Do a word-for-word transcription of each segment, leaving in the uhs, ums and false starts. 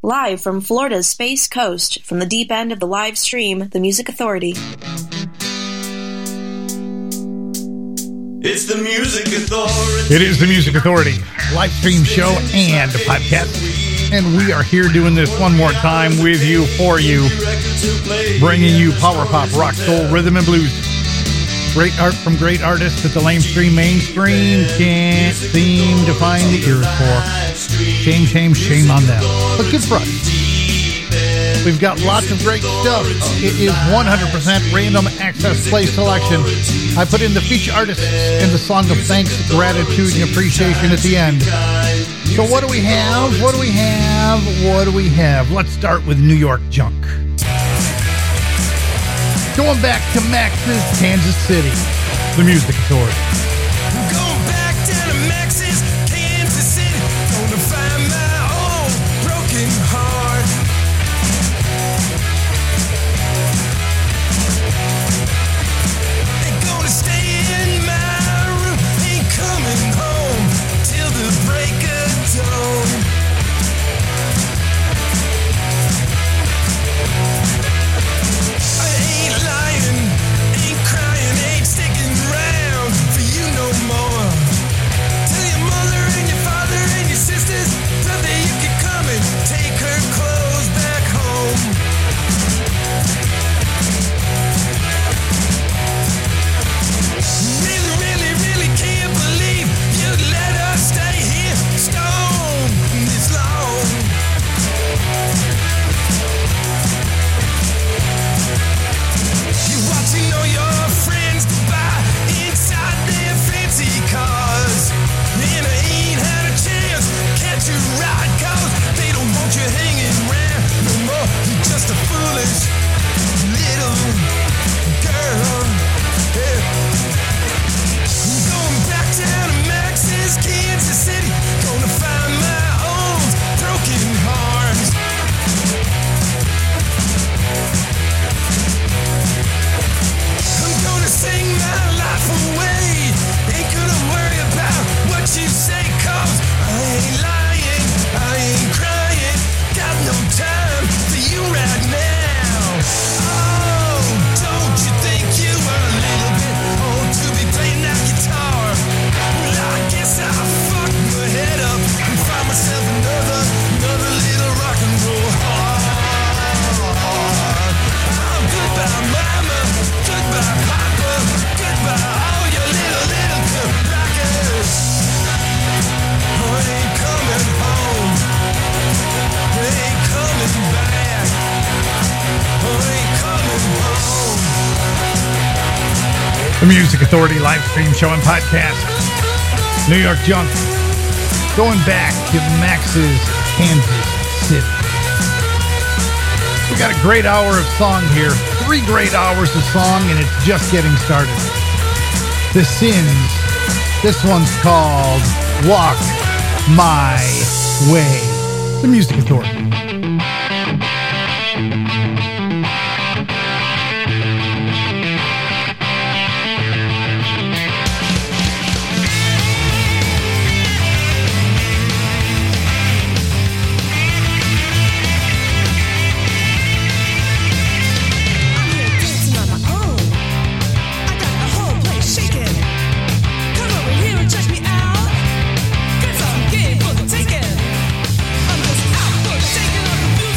Live from Florida's Space Coast, from the deep end of the live stream, The Music Authority. It's the Music Authority. It is the Music Authority, live stream show and podcast. And we are here doing this one more time with you, for you, bringing you power pop, rock, soul, rhythm, and blues. Great art from great artists that the lamestream mainstream can't seem to find the ears for. Shame, shame, shame on them. But good for us. We've got lots of great stuff. It is one hundred percent random access play selection. I put in the feature artists and the song of thanks, gratitude, and appreciation at the end. So what do we have? What do we have? What do we have? Let's start with New York Junk. Going back to Max's Kansas City, the Music Authority. Going back down to Max's Kansas City, gonna find my own broken heart. Ain't gonna stay in my room, ain't coming home till the break of dawn. The Music Authority live stream show and podcast. New York Junk. Going back to Max's Kansas City. We got a great hour of song here. Three great hours of song, and it's just getting started. The Sins. This one's called Walk My Way. The Music Authority. Taking on the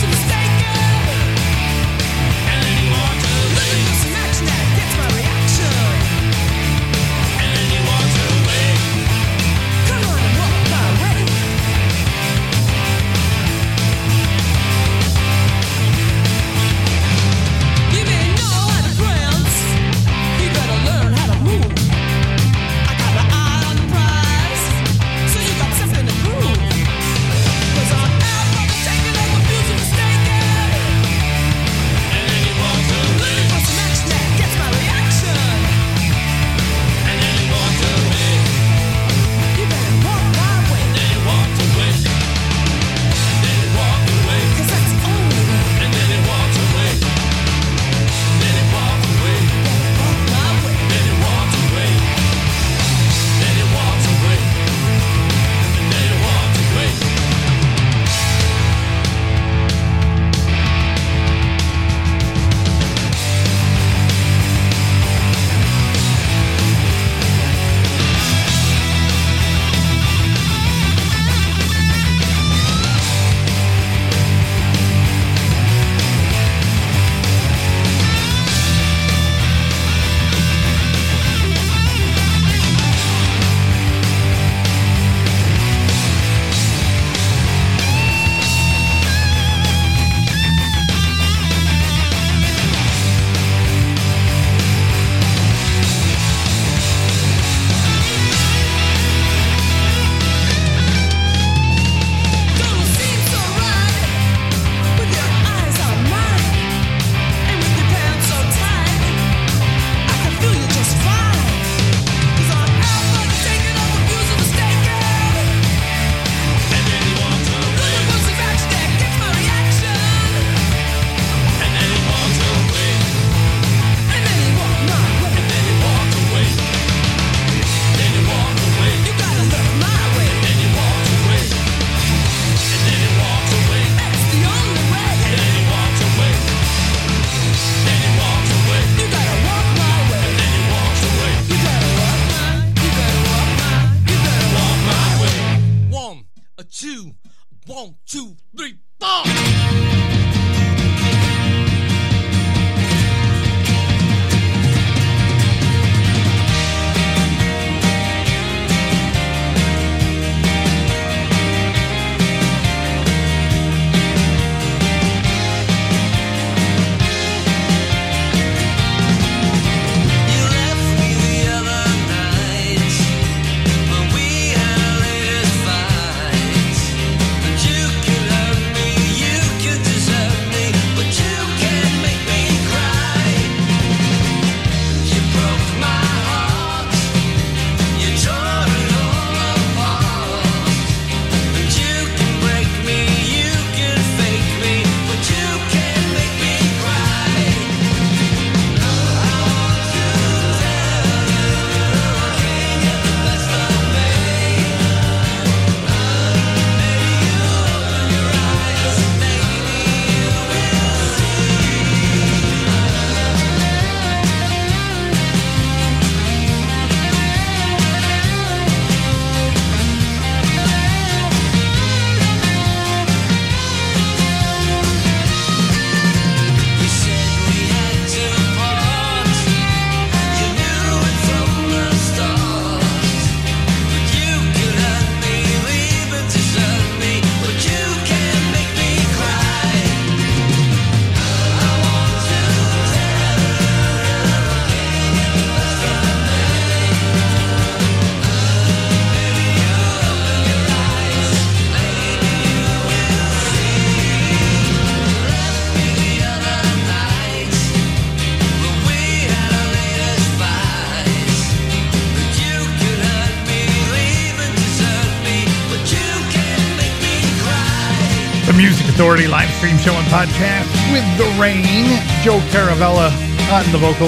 Music Authority live stream show and podcast with The Rain, Joe Caravella on the vocal,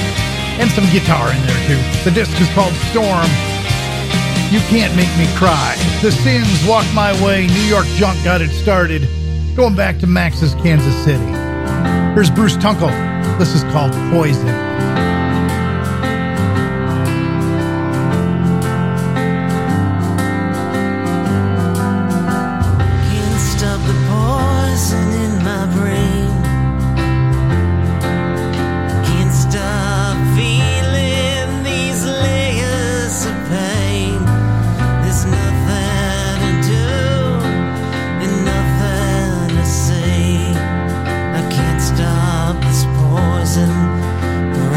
and some guitar in there too. The disc is called Storm. You Can't Make Me Cry. The Sins, Walk My Way, New York Junk got it started, going back to Max's Kansas City. Here's Bruce Tunkel. This is called Poison. Stop this poison.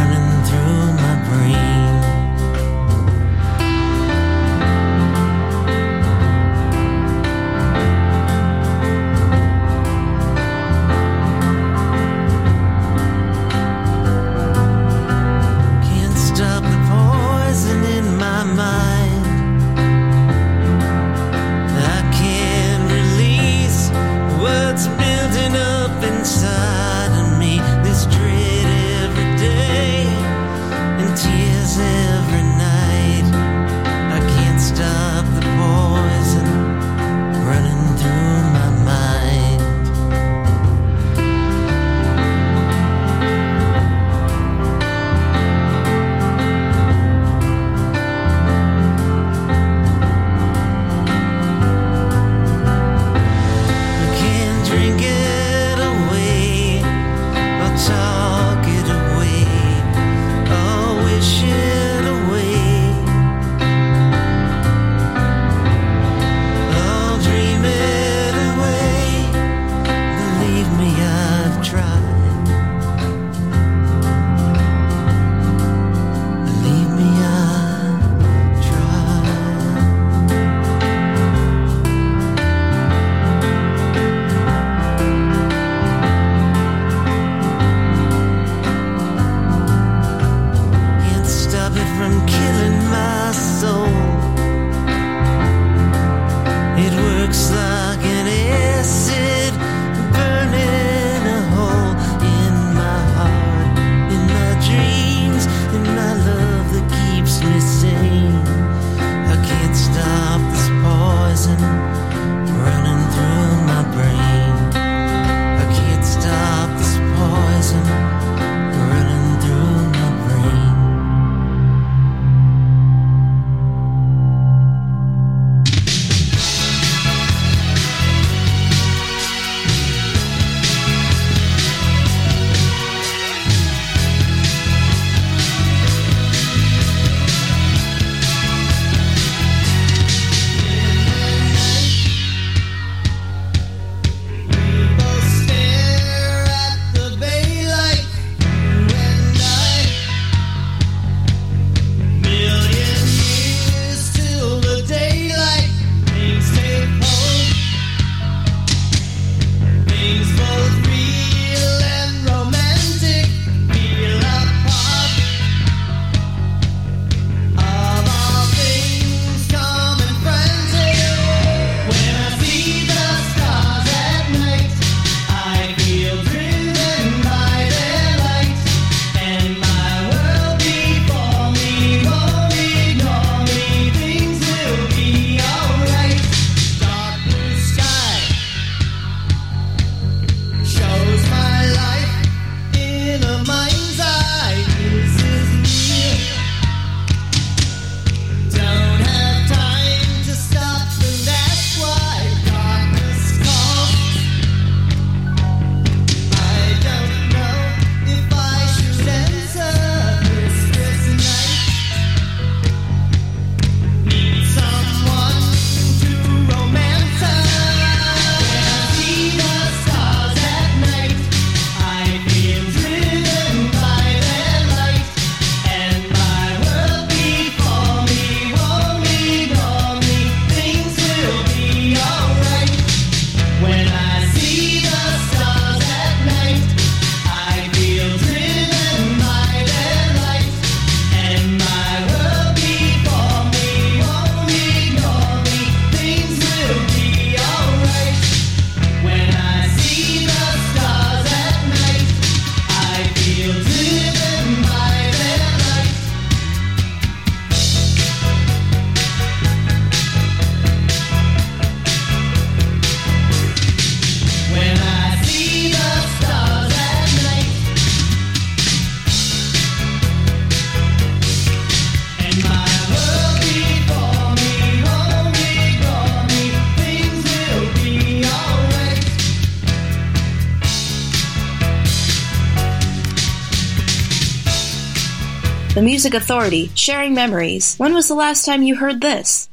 The Music Authority, sharing memories. When was the last time you heard this?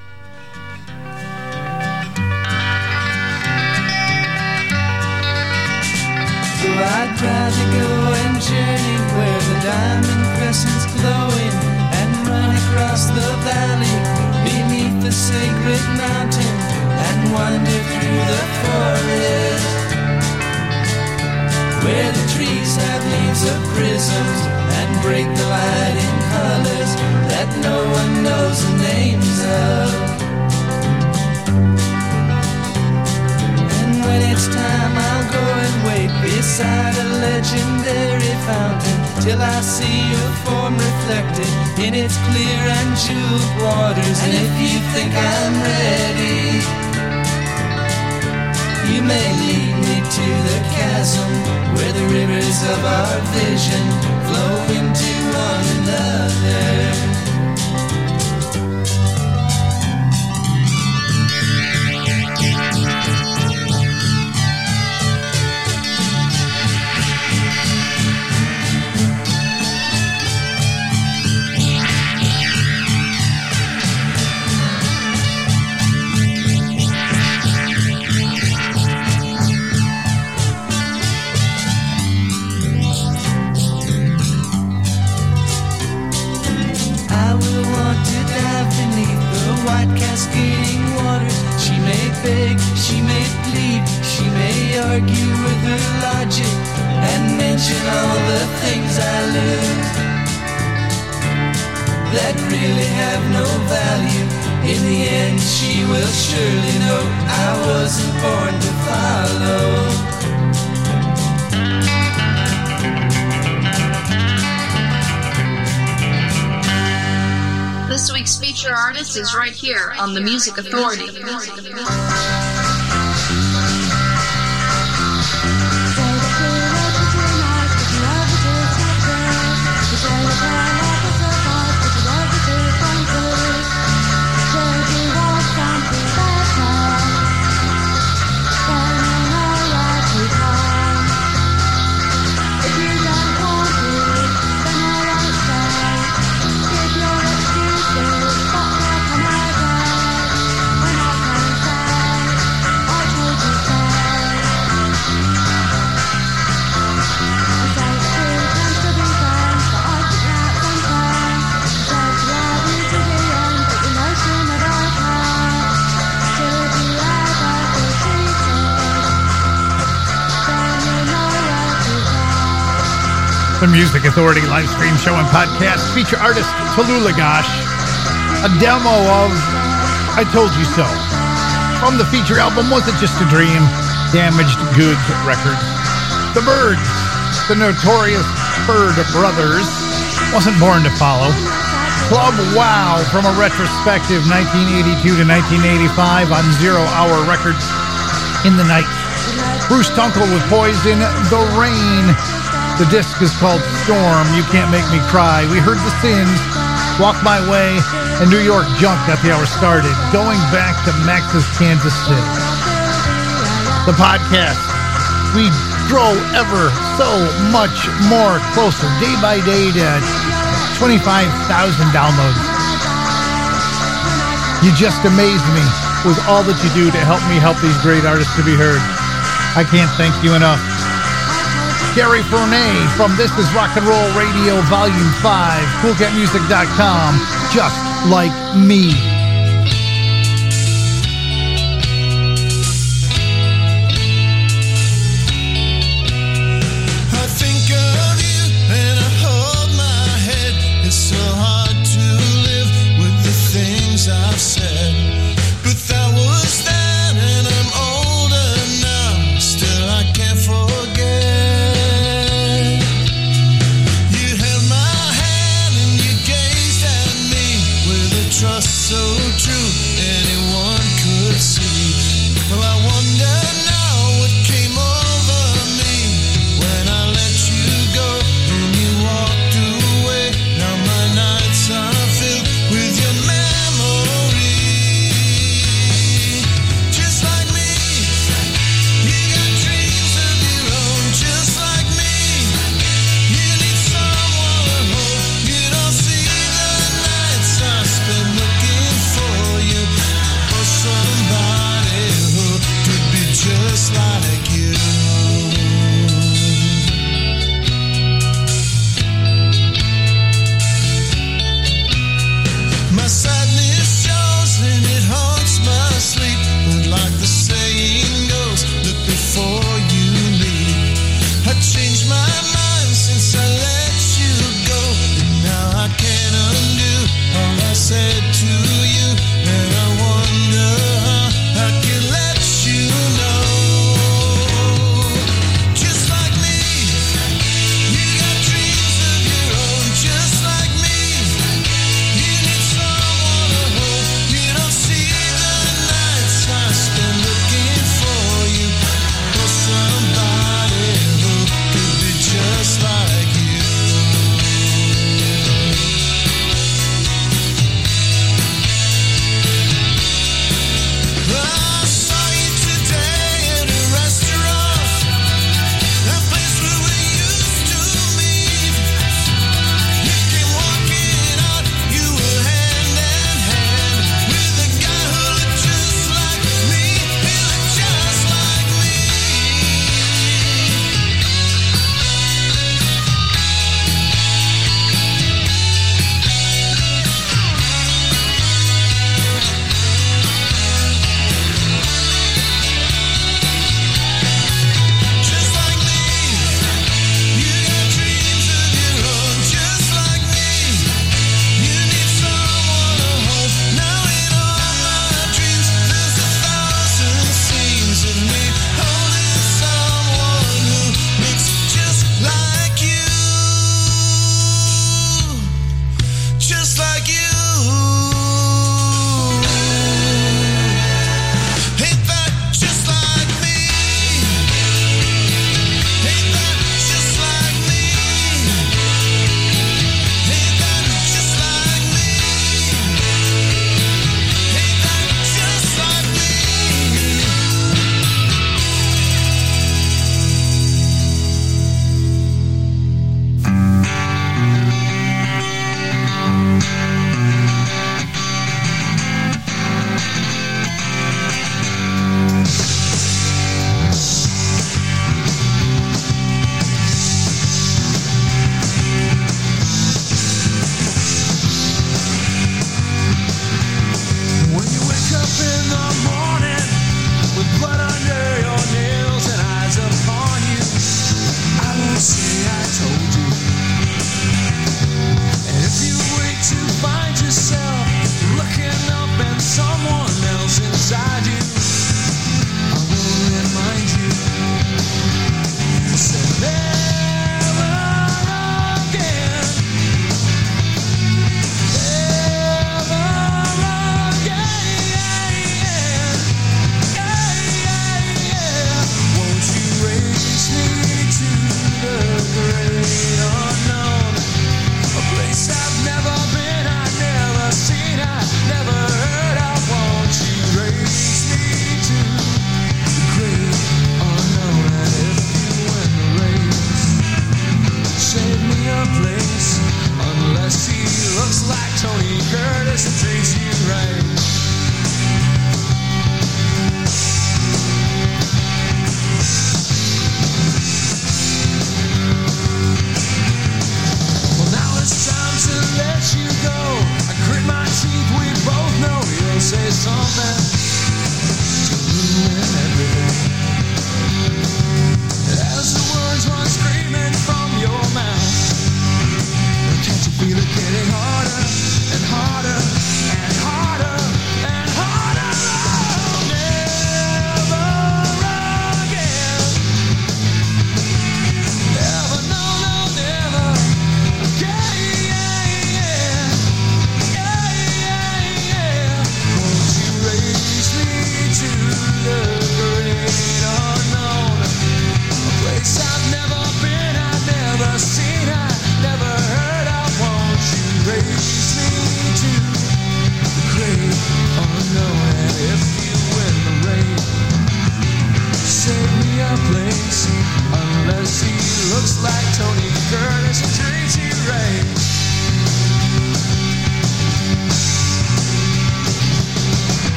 So I'd rather go and journey where the diamond crescent's glowing and run across the valley beneath the sacred mountain and wander through the forest where the trees have leaves of prisms and break the light in colors that no one knows the names of. And when it's time I'll go and wait beside a legendary fountain till I see your form reflected in its clear and jeweled waters. And if you think I'm ready, you may lead me to the chasm where the rivers of our vision flow into one another. Cascading waters, she may beg, she may plead, she may argue with her logic and mention all the things I lose that really have no value. In the end she will surely know I wasn't born to follow. This week's feature artist is right here on The Music Authority. The Music Authority. The Music Authority live stream show and podcast feature artist Tallulah Gosh, a demo of I Told You So from the feature album Was It Just a Dream? Damaged Goods Records. The Byrds, the notorious Byrd Brothers, Wasn't Born to Follow. Club Wow from a retrospective nineteen eighty-two to nineteen eighty-five on Zero Hour Records. In the Night. Bruce Tunkel with Poison, The Rain. The disc is called Storm, You Can't Make Me Cry. We heard The Sins, Walk My Way, and New York Junk got the hour started. Going back to Max's Kansas City. The podcast, we grow ever so much more closer, day by day, to twenty-five thousand downloads. You just amaze me with all that you do to help me help these great artists to be heard. I can't thank you enough. Gary Fournier from This Is Rock and Roll Radio Volume five, cool cat music dot com, just like me.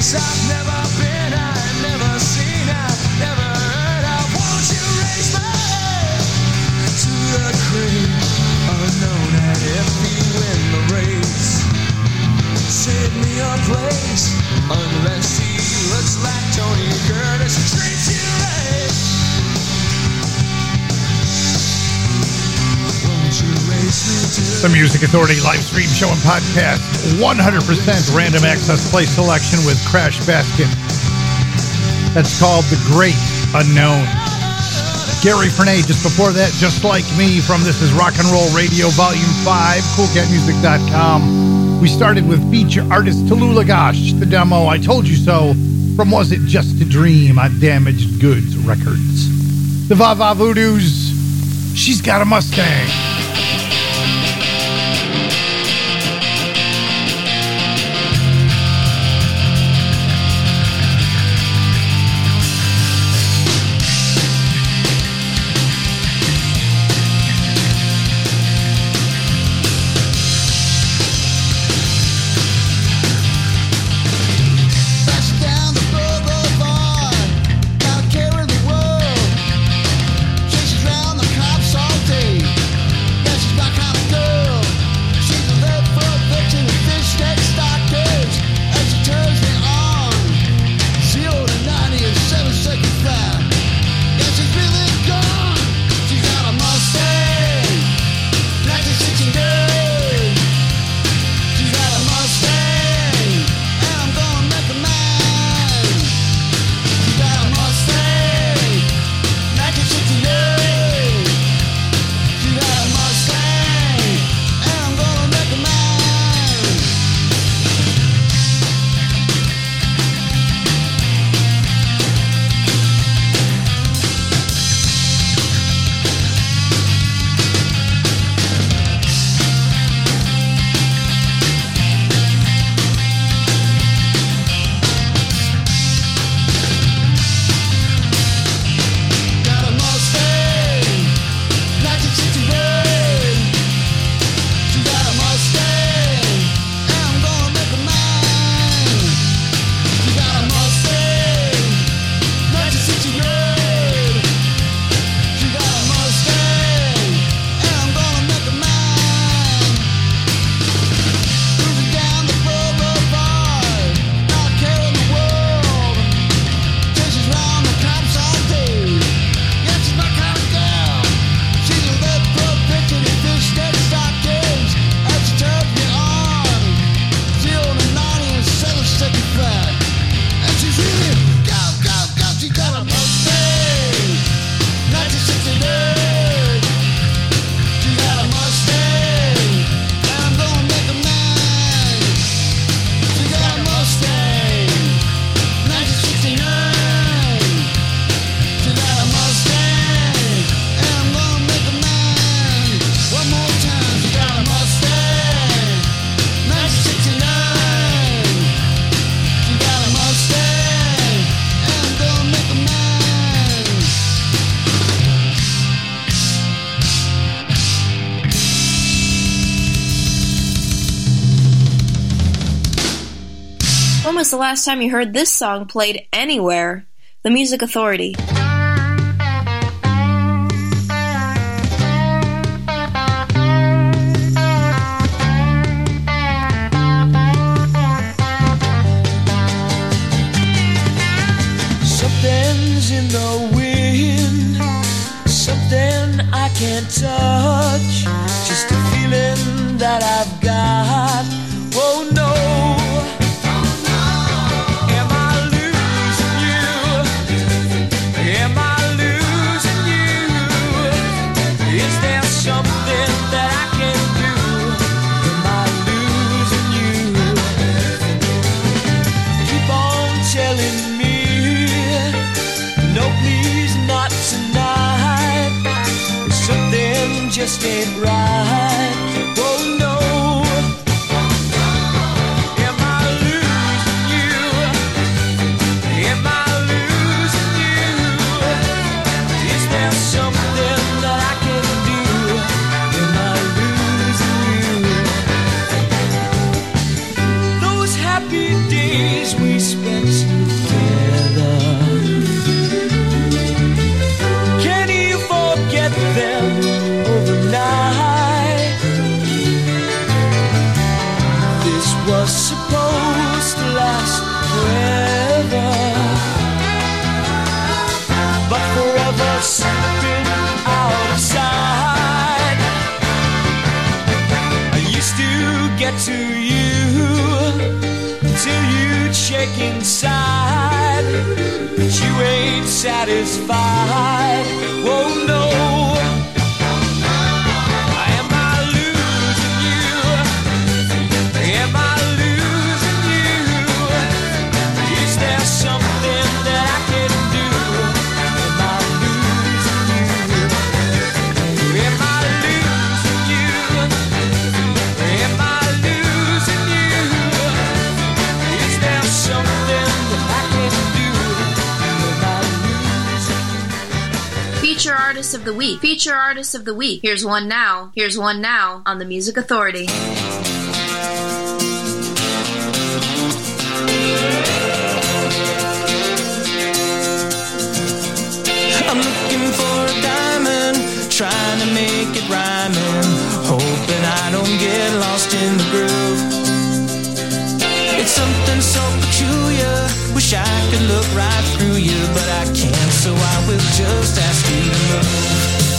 place I've never been, I've never seen, I've never heard of. Won't you raise my hand to the grave, unknown, and if you win the race, save me a place, unless he looks like Tony Curtis and treats you right. Won't you raise me to The Music Authority live stream show and podcast, one hundred percent random access play selection with Crash Basket. That's called The Great Unknown. Gary Fernay just before that, Just Like Me from This Is Rock and Roll Radio Volume five, cool cat music dot com. We started with feature artist Tallulah Gosh, the demo I Told You So from Was It Just a Dream on Damaged Goods Records. The Va Va Voodoos, She's Got a Mustang. When was the last time you heard this song played anywhere? The Music Authority. Something's in the wind, something I can't touch, just a feeling that I've got. Oh no. Just ain't right. Oh no. Am I losing you? Am I losing you? Is there something that I can do? Am I losing you? Those happy days we spent break inside, but you ain't satisfied. Oh no. Am I losing you? Am I losing you? Is there something that I can do? Am I losing you? Am I losing you? Am I losing you? Is there something that I can do? Am I losing you? Feature Artist of the Week. Feature Artist of the Week. Here's one now. Here's one now on the Music Authority. I'm looking for a diamond, trying to make it rhyming, hoping I don't get lost in the groove. It's something so peculiar, wish I could look right through you, but I can't, so I will just ask you to move.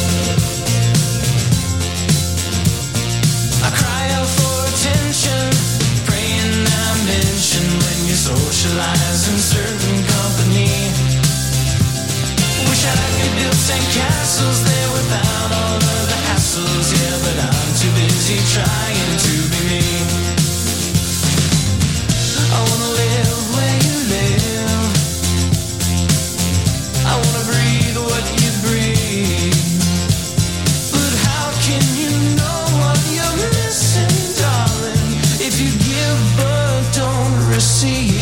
I cry out for attention, praying I mention when you socialize in certain company. Wish that I could build sand castles there without all of the hassles, yeah, but I'm too busy trying to be me. I wanna live where you live, I wanna breathe what you breathe, but how can you know what you're missing, darling, if you give but don't receive?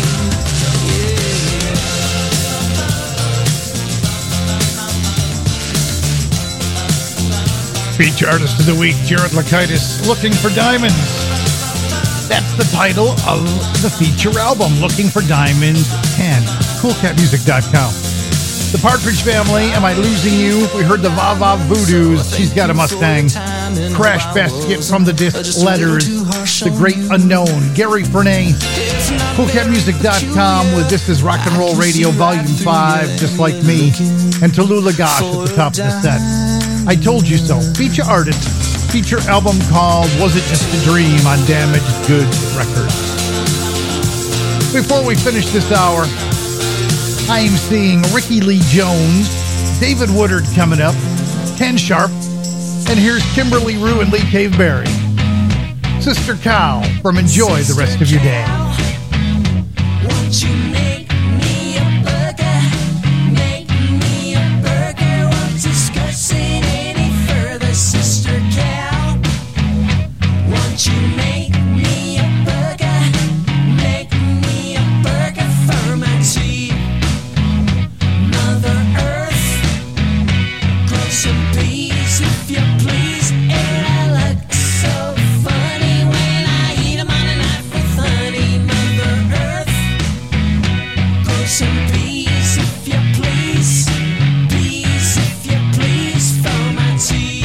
Feature Artist of the Week, Jared Lakaitis, Looking for Diamonds. That's the title of the feature album, Looking for Diamonds ten. cool cat music dot com. The Partridge Family, Am I Losing You? We heard the Va-Va Voodoos, She's Got a Mustang. Crash Basket from the disc Letters, The Great Unknown. Gary Fernay, cool cat music dot com with This Is Rock and Roll Radio Volume five, Just Like Me. And Tallulah Gosh at the top of the set. I Told You So. Feature artist. Feature album called Was It Just a Dream on Damaged Goods Records. Before we finish this hour, I am seeing Ricky Lee Jones, David Woodard coming up, Ken Sharp, and here's Kimberly Rue and Lee Caveberry. Sister Cow from Enjoy the Rest of Your Day. Won't you make me a burger? Make me a burger. Won't discuss it any further, Sister Cow. Won't you make me a burger? Make me a burger for my tea. Mother Earth, grow some peas if you please. And I look so funny when I eat 'em on a knife with honey. Mother Earth, grow some peas if you please. Peas if you please for my tea.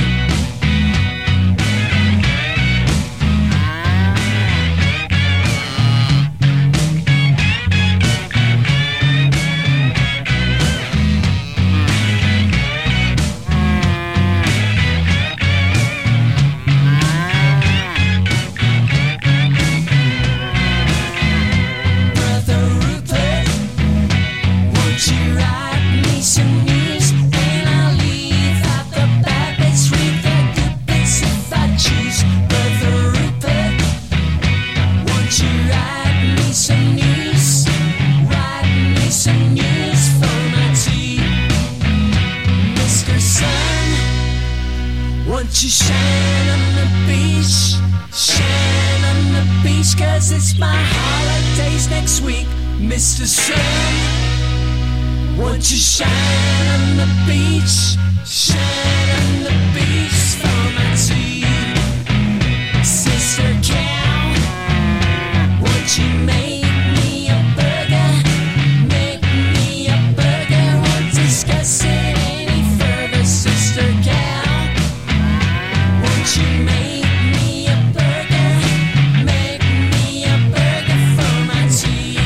Brother Rupert, won't you write me some news? And I'll leave out the bad bits, read the good bits if I choose. Brother Rupert, won't you write me some news? Write me some news for my tea. Mister Sun, won't you shine on the beach? Shine on the beach, 'cause it's my holidays next week. Mister Sun, won't you shine on the beach? Shine on the beach for my tea. Sister Cow, won't you make me a burger? Make me a burger. Won't discuss it any further, Sister Cow. Won't you make me a burger? Make me a burger for my tea.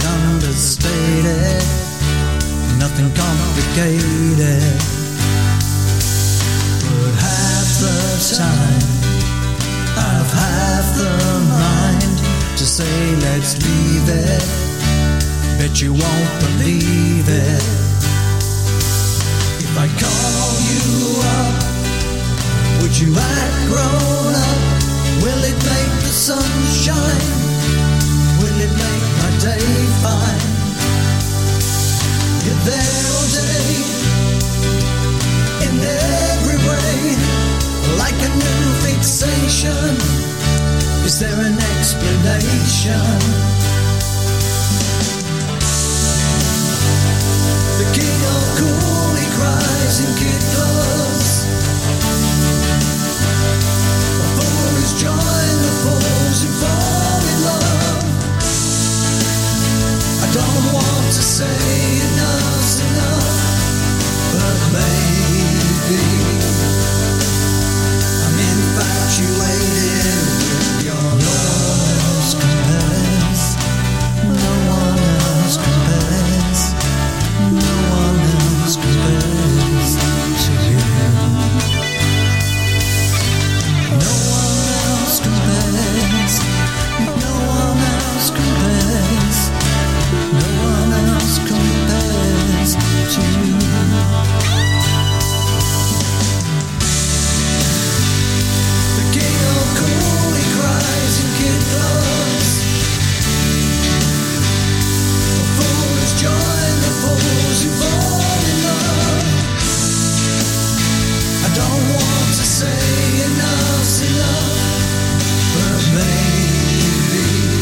understated, nothing complicated. But half the time, I've half the mind to say let's leave it. Bet you won't believe it. If I call you up, would you act grown up? Will it make the sun shine? Will it make my day fine? You're there all day, in every way, like a new fixation. Is there an explanation? The king of cool, he cries in kid gloves. A fool is join the fools who fall in love. I don't want to say enough's enough, but maybe I'm infatuated with your love. Compares, no one else compares. No one else compares to you. No one else compares. No one else compares. No one else compares to you. The king of cool, he cries in kid gloves. The fools join the fools who fall in love. I don't want to say enough's enough, but maybe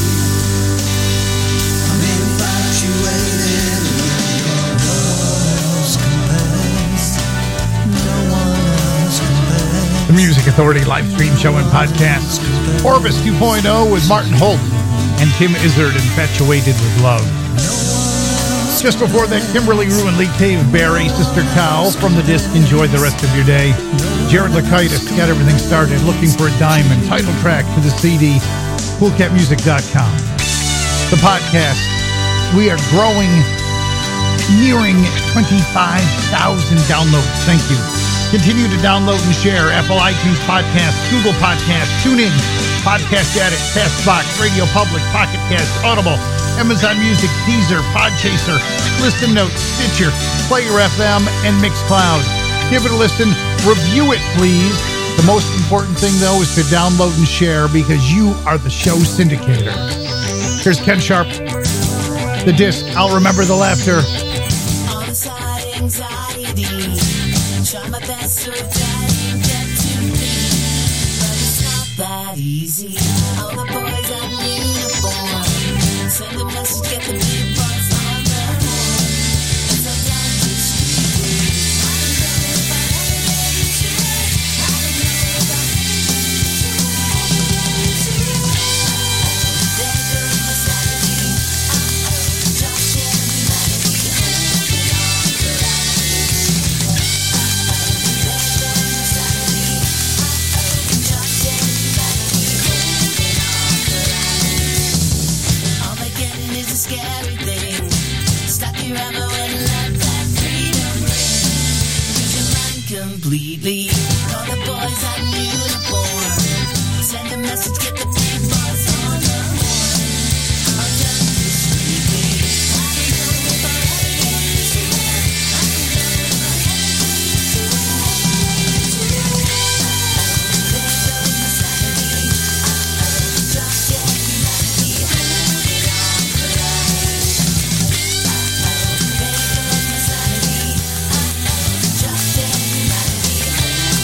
I'm infatuated with your love. Compares, no one else compares. The Music Authority live stream show and podcast. Orbis two point oh with Martin Holt and Tim Izzard, Infatuated with Love. Just before that, Kimberly Rue and Lee Cave Berry, Sister Cow. From the disc, Enjoy the Rest of Your Day. Jared Lakaitis got everything started, Looking for a Diamond. Title track to the C D, cool cat music dot com. The podcast, we are growing, nearing twenty-five thousand downloads. Thank you. Continue to download and share Apple iTunes Podcasts, Google Podcasts, TuneIn, Podcast Addict, CastBox, Radio Public, Pocket Cast, Audible, Amazon Music, Deezer, Podchaser, Listen Notes, Stitcher, Player F M, and Mixcloud. Give it a listen. Review it, please. The most important thing, though, is to download and share because you are the show syndicator. Here's Ken Sharp. The disc, I'll Remember the Laughter. On the side, anxiety. Try my best to adapt, get to me, but it's not that easy. All the boys are in uniform. Send a message, get the big boys on the horn. It's a dangerous street. I don't know if I ever get into it. I don't know if I ever get into it. There goes my sanity. Uh-oh, just yet humanity. Holding on to life. Scary thing. Stop your ammo and let that freedom ring. Use your mind completely. Call the boys out in uniform. Send a message, get the big boys on the horn. I'll tell you discreetly. I don't know if I'll ever get into it. I don't know if I'll ever get into it. There goes my sanity. Uh-oh, just yet humanity. Holding on for life. Uh-oh, there goes my sanity. Uh-oh, just yet humanity. Holding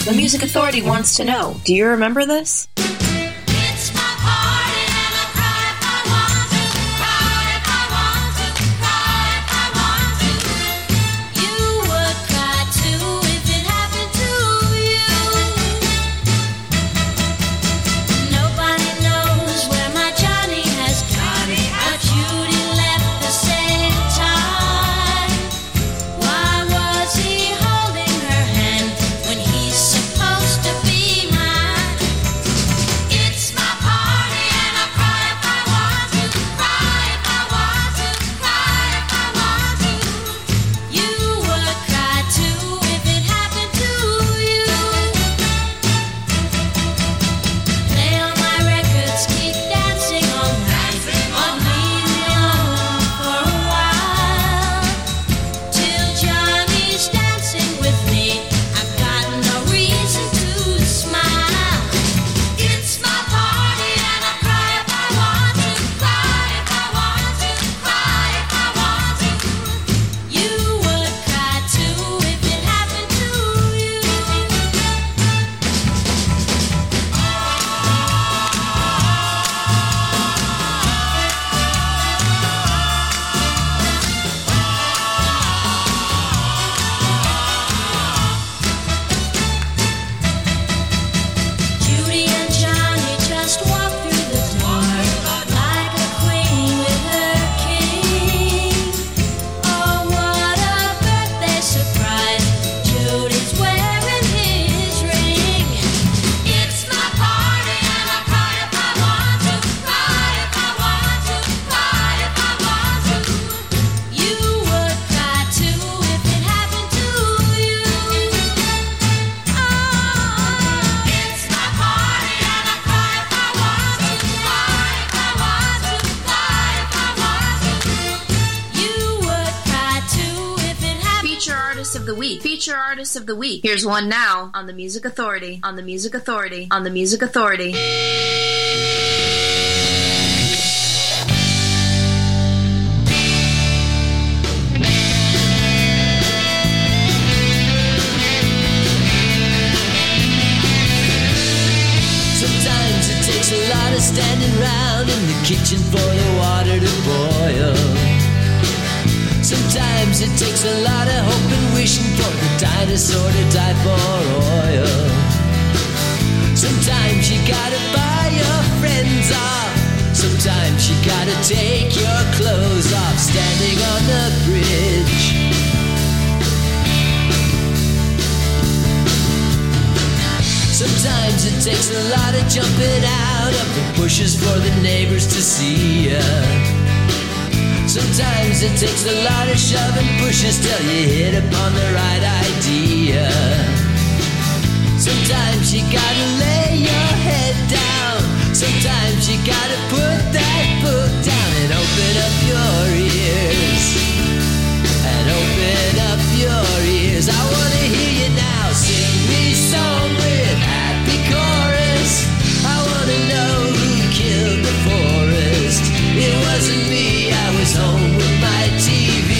The Music Authority wants to know, do you remember this? It's my party and I cry if I want to, cry if I want to, cry if I want to. You would cry too if it happened to you. Nobody knows where my Johnny has gone, but Judy left the same time. Why was he holding her hand when he's supposed to be mine? It's my party and I cry if I want to, cry if I want to, cry if I want to. You would cry too if it happened to you. Play all my records, keep dancing all night, but leave me alone for a while. Till Johnny's dancing with me, I've got no reason to smile. It's my party and I cry if I want to, cry if I want to, cry if I want to. You would cry too if it happened to you. Judy and Johnny just walked through the door like a queen with her king. Oh, what a birthday surprise! Judy's wearing his ring. It's my party and I cry if I want to, cry if I want to, cry if I want to. You would cry too if it happened to you. Oh, it's my party and I cry if I want to, cry if I want to, cry if I want to. You would cry too if it happened. Feature Artist of the Week. Feature Artist of the Week. Here's one now on the Music Authority. On the Music Authority. On the Music Authority. Sometimes it takes a lot of standing round in the kitchen for the water to boil. Sometimes it takes a lot of hope and wishing for the dinosaur to die for oil. Sometimes you gotta buy your friends off. Sometimes you gotta take your clothes off standing on the bridge. Sometimes it takes a lot of jumping out of the bushes for the neighbors to see ya. Sometimes it takes a lot of shoving pushes till you hit upon the right idea. Sometimes you gotta lay your head down. Sometimes you gotta put that book down and open up your ears. And open up your ears. I wanna hear you now. Sing me song with happy chorus. I wanna know who killed the forest. It wasn't me, I was home with my T V.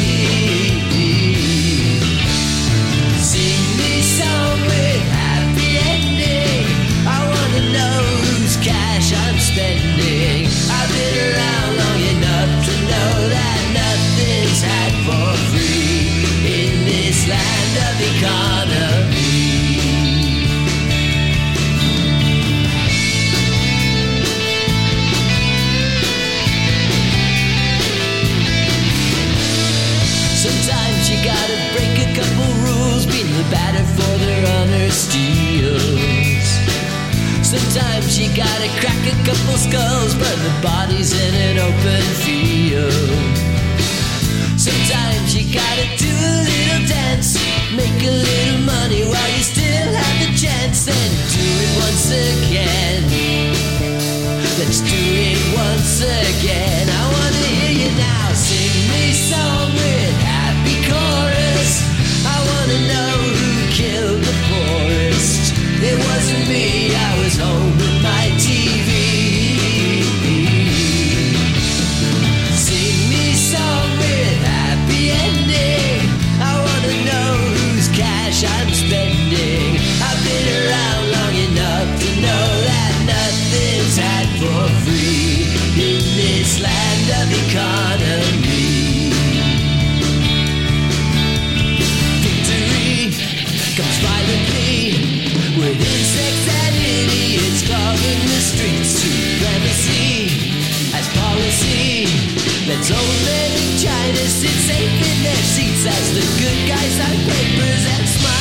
Sing me song with happy ending. I wanna know whose cash I'm spending. I've been around long enough to know that nothing's had for free in this land of economy. Sometimes you gotta break a couple rules, being the batter for the runner steals. Sometimes you gotta crack a couple skulls, burn the bodies in an open field. Sometimes you gotta do a little dance, make a little money while you still have the chance, and do it once again. Let's do it once again. I wanna hear you now. Sing me song with happy chorus. I wanna know who killed the forest. It wasn't me, I was home with my T V. Sing me song with happy ending. and papers and smile.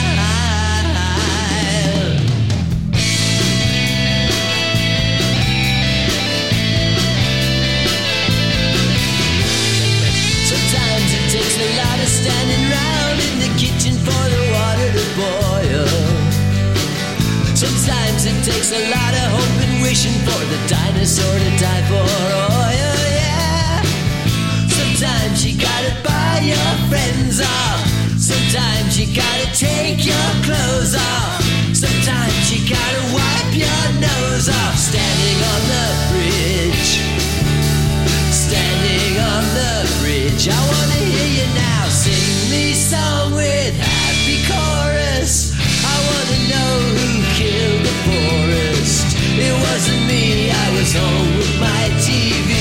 Sometimes it takes a lot of standing round in the kitchen for the water to boil. Sometimes it takes a lot of hope and wishing for the dinosaur to die for oil, yeah. Sometimes you gotta buy your friends off. Sometimes you gotta take your clothes off. Sometimes you gotta wipe your nose off. Standing on the bridge, standing on the bridge. I wanna hear you now. Sing me song with happy chorus. I wanna know who killed the forest. It wasn't me, I was home with my T V.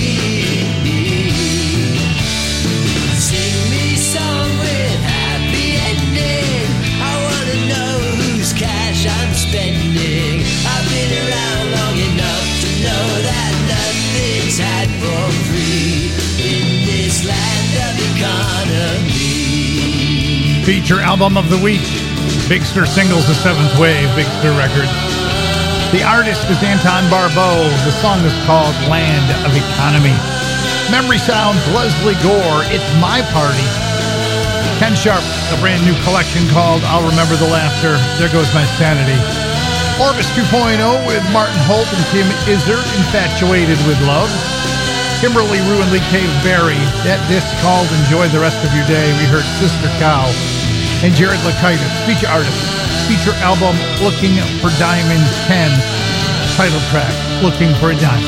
Sing me song with happy ending. I wanna know whose cash I'm spending. I've been around long enough to know that nothing's had for free in this land of economy. Feature album of the week. Bigster Singles, The Seventh Wave, Bigster Records. The artist is Anton Barbeau. The song is called Land of Economy. Memory Sounds, Leslie Gore, It's My Party. Ken Sharp, a brand new collection called I'll Remember the Laughter, There Goes My Sanity. Orbis two point oh with Martin Holt and Kim Izzard, Infatuated with Love. Kimberly Rue and Lee Cave Berry, that disc called Enjoy the Rest of Your Day. We heard Sister Cow. And Jared Lakaitis, feature artist. Feature album, Looking for Diamonds ten. Title track, Looking for a Diamond.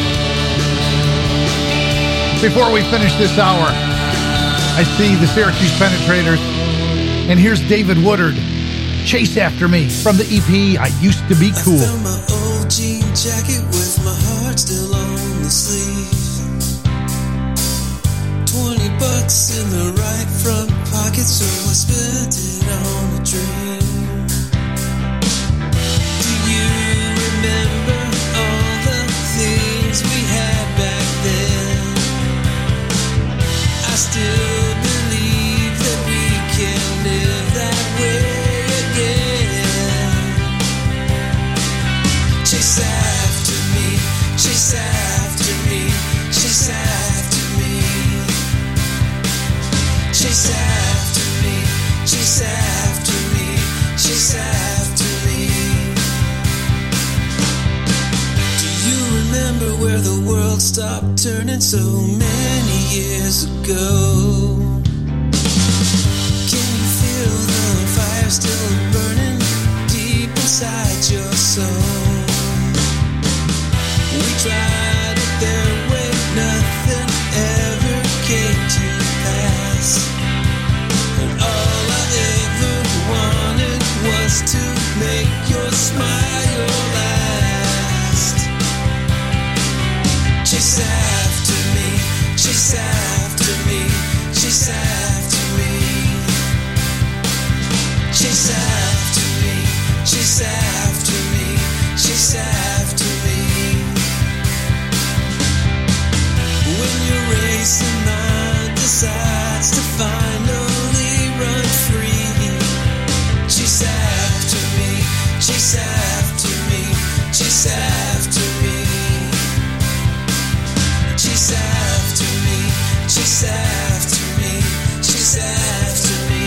Before we finish this hour, I see the Syracuse Penetrators. And here's David Woodard, Chase After Me, from the E P, I Used to Be Cool. I found my old jean jacket with my heart still on the sleeve. Twenty bucks in the right front pocket, so I spent it on a dream. Do you remember all the things we had back then? I still believe that we can live that way again. Chase after me, chase after me, chase after me. Chase after me, chase after me, chase after me. Do you remember where the world stopped turning so many years ago? Can you feel the fire still burning deep inside your soul? We tried it their way, nothing ever came to pass. And all I ever wanted was to make your smile last. Chase after me, chase after me, chase after me. Chase after me, chase after me, chase after me. When you're racing, mind decides to finally run free. Chase after me, chase after me, chase after me. Chase after me, chase after me, chase after me.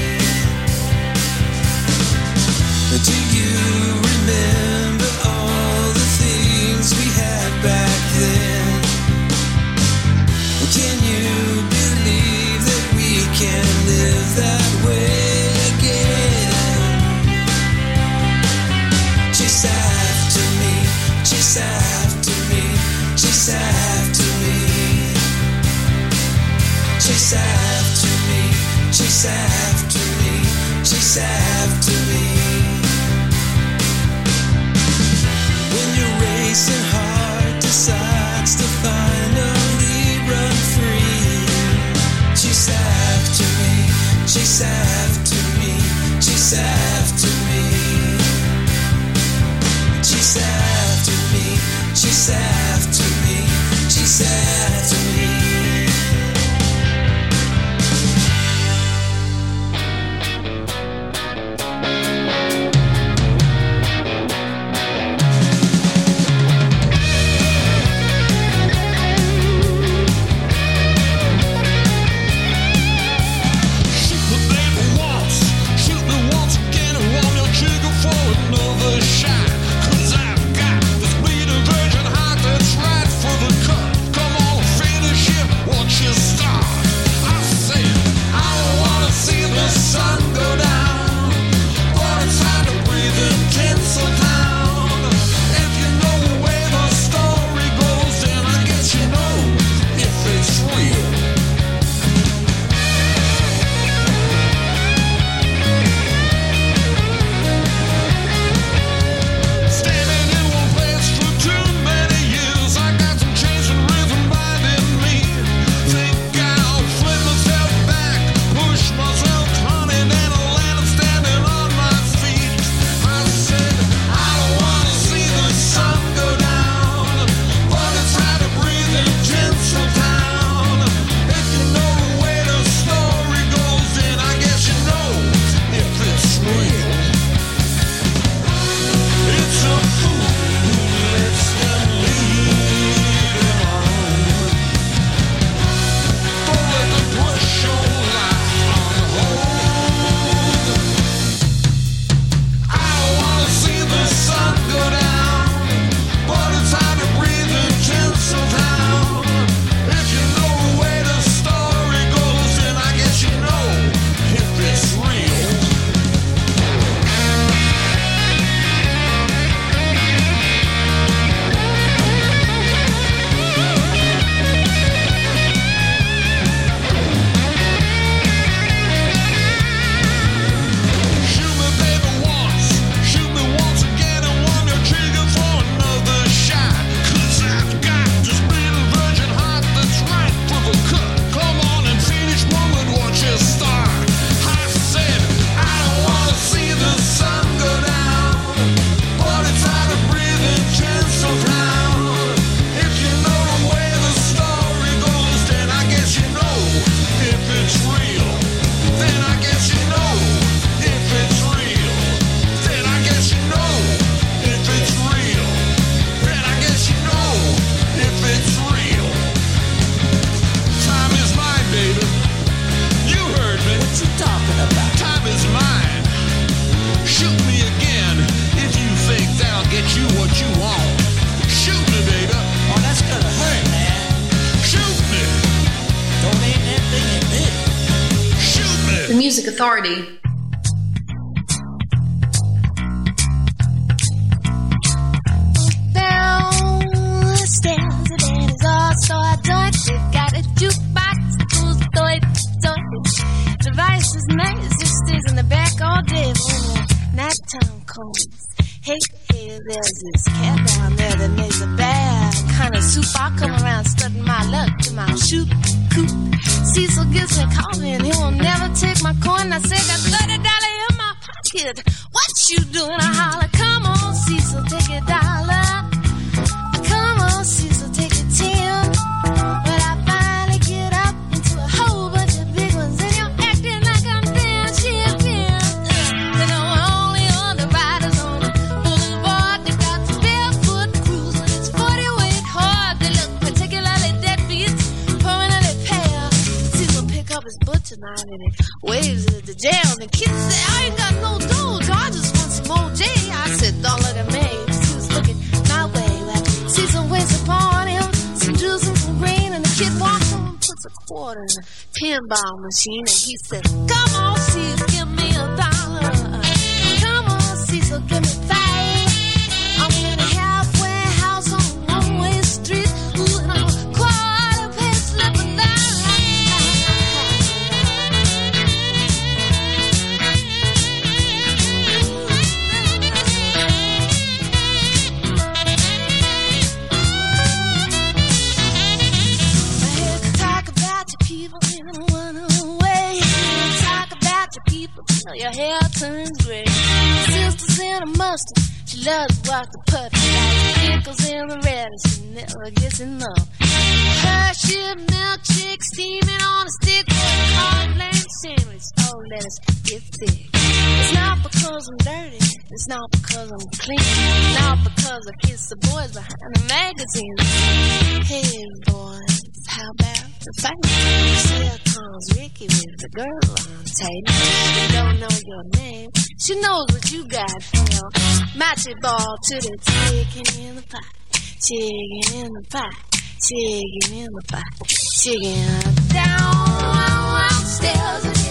Do you remember all the things we had back then? Can you believe that we can live that way again? Chase after me, chase after me, chase after me. Chase after me, chase after me, chase after me. When your racing heart decides to finally run free, chase after me, chase after me, chase after me. Chase after me, chase after me, chase after me. The Music Authority. Downstairs, the daddy's also a joint. They've got a jukebox, who's the toy, toy. Devices, nice, it stays in the back all day. When the nighttime comes, hey, hey, there's this cat down there that makes a bad kind of soup. I'll come around studying my luck to my shoot coop. Cecil gives me coffee and he will never take my coin. I say, got thirty dollars in my pocket. What you doing? I holler, come on, Cecil, take a dollar. Come on, Cecil, take a ten. But I finally get up into a whole bunch of big ones, and you're acting like I'm damn champion. You know, only on the riders on the boulevard. They got the barefoot crews when it's forty weight hard. They look particularly deadbeats, permanently pale. Cecil pick up his butcher knife and he waves it at the jail. And the kids say, I ain't got no dough, I just want some O J. I said, don't look at me. He was looking my way. Cecil waits upon him, some juice and some green, and the kid walks home and puts a quarter in a pinball machine, and he says, come on, Cecil, give me a dollar. Come on, Cecil, give me five. I'm in a halfway house on a one-way street, ooh, and I'm a quarter pay slip a dime. Your hair turns gray. Sister's in a mustard. She loves to watch the puppy. Like pickles in the radish. She never gets enough. Hershey milkshake steaming on a stick with a hard lamb sandwich. Oh, let us get thick. It's not because I'm dirty. It's not because I'm clean. It's not because I kiss the boys behind the magazine. Hey, boys, how about the fight? Here comes Ricky with the girl on tight. She don't know your name. She knows what you got from your matchy ball to the chicken in the pot. Chicken in the pot. Chicken in the pot. Chicken down, downstairs.